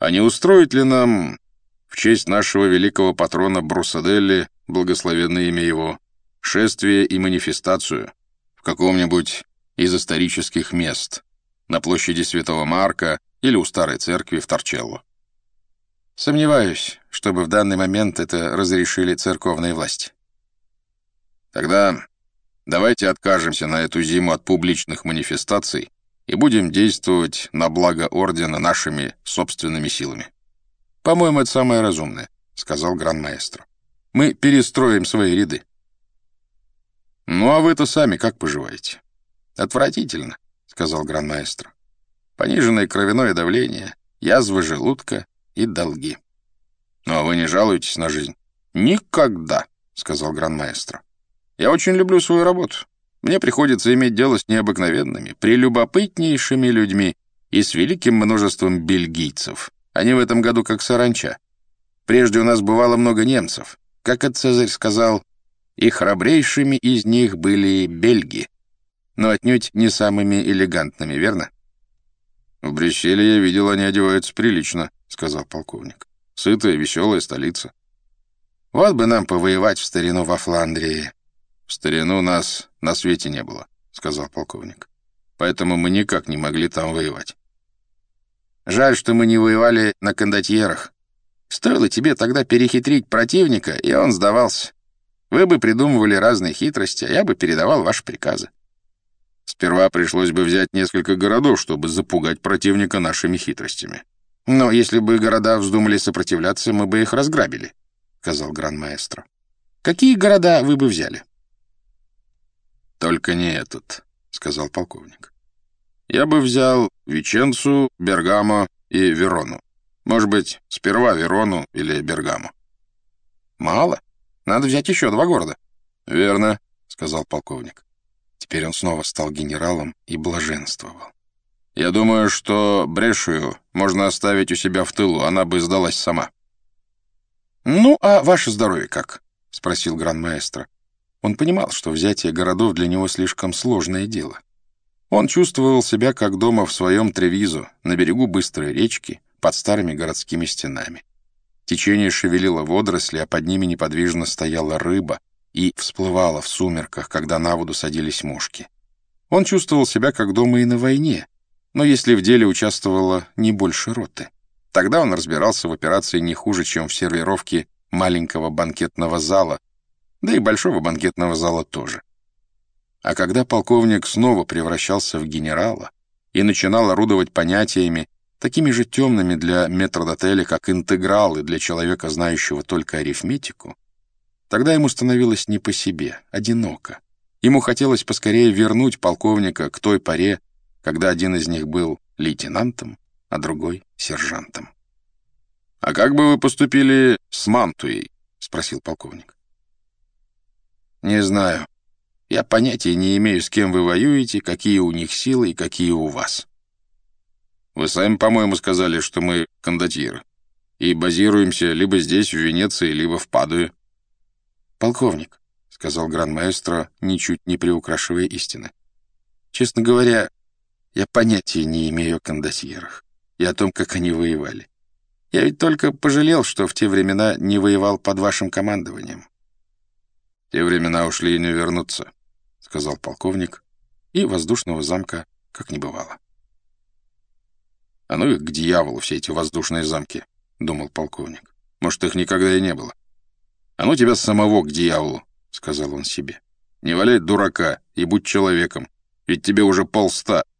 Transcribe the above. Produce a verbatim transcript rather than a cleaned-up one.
А не устроить ли нам в честь нашего великого патрона Брусаделли, благословенное имя его, шествие и манифестацию в каком-нибудь из исторических мест, на площади Святого Марка или у старой церкви в Торчелло? Сомневаюсь, чтобы в данный момент это разрешили церковные власти. Тогда давайте откажемся на эту зиму от публичных манифестаций и будем действовать на благо ордена нашими собственными силами. «По-моему, это самое разумное», — сказал гран-маэстро. «Мы перестроим свои ряды». «Ну, а вы-то сами как поживаете?» «Отвратительно», — сказал гран-маэстро. «Пониженное кровяное давление, язва желудка и долги». «Ну, а вы не жалуетесь на жизнь?» «Никогда», — сказал гран-маэстро. «Я очень люблю свою работу. Мне приходится иметь дело с необыкновенными, прелюбопытнейшими людьми и с великим множеством бельгийцев. Они в этом году как саранча. Прежде у нас бывало много немцев. Как это Цезарь сказал, и храбрейшими из них были бельги, но отнюдь не самыми элегантными, верно?» «В Брюсселе я видел, они одеваются прилично», — сказал полковник. «Сытая, веселая столица». «Вот бы нам повоевать в старину во Фландрии». «В старину нас на свете не было», — сказал полковник. «Поэтому мы никак не могли там воевать». «Жаль, что мы не воевали на кондотьерах. Стоило тебе тогда перехитрить противника, и он сдавался. Вы бы придумывали разные хитрости, а я бы передавал ваши приказы». «Сперва пришлось бы взять несколько городов, чтобы запугать противника нашими хитростями». «Но если бы города вздумали сопротивляться, мы бы их разграбили», — сказал гран-маэстро. «Какие города вы бы взяли?» «Только не этот», — сказал полковник. «Я бы взял Веченцу, Бергамо и Верону. Может быть, сперва Верону или Бергамо». «Мало. Надо взять еще два города». «Верно», — сказал полковник. Теперь он снова стал генералом и блаженствовал. «Я думаю, что Брешию можно оставить у себя в тылу, она бы сдалась сама». «Ну, а ваше здоровье как?» — спросил гран-маэстро. Он понимал, что взятие городов для него слишком сложное дело. Он чувствовал себя как дома в своем Тревизо, на берегу быстрой речки, под старыми городскими стенами. Течение шевелило водоросли, а под ними неподвижно стояла рыба и всплывала в сумерках, когда на воду садились мушки. Он чувствовал себя как дома и на войне, но если в деле участвовало не больше роты. Тогда он разбирался в операции не хуже, чем в сервировке маленького банкетного зала, да и большого банкетного зала тоже. А когда полковник снова превращался в генерала и начинал орудовать понятиями, такими же темными для метрдотеля, как интегралы для человека, знающего только арифметику, тогда ему становилось не по себе, одиноко. Ему хотелось поскорее вернуть полковника к той поре, когда один из них был лейтенантом, а другой — сержантом. «А как бы вы поступили с Мантуей?» — спросил полковник. «Не знаю. Я понятия не имею, с кем вы воюете, какие у них силы и какие у вас». «Вы сами, по-моему, сказали, что мы кондотьеры, и базируемся либо здесь, в Венеции, либо в Падуе». «Полковник», — сказал гран-маэстро, ничуть не приукрашивая истины, «честно говоря, я понятия не имею о кондотьерах и о том, как они воевали. Я ведь только пожалел, что в те времена не воевал под вашим командованием». «Те времена ушли и не вернутся», — сказал полковник, и воздушного замка как не бывало. «А ну их к дьяволу, все эти воздушные замки», — думал полковник. «Может, их никогда и не было». «А ну тебя самого к дьяволу», — сказал он себе. «Не валяй дурака и будь человеком, ведь тебе уже полста».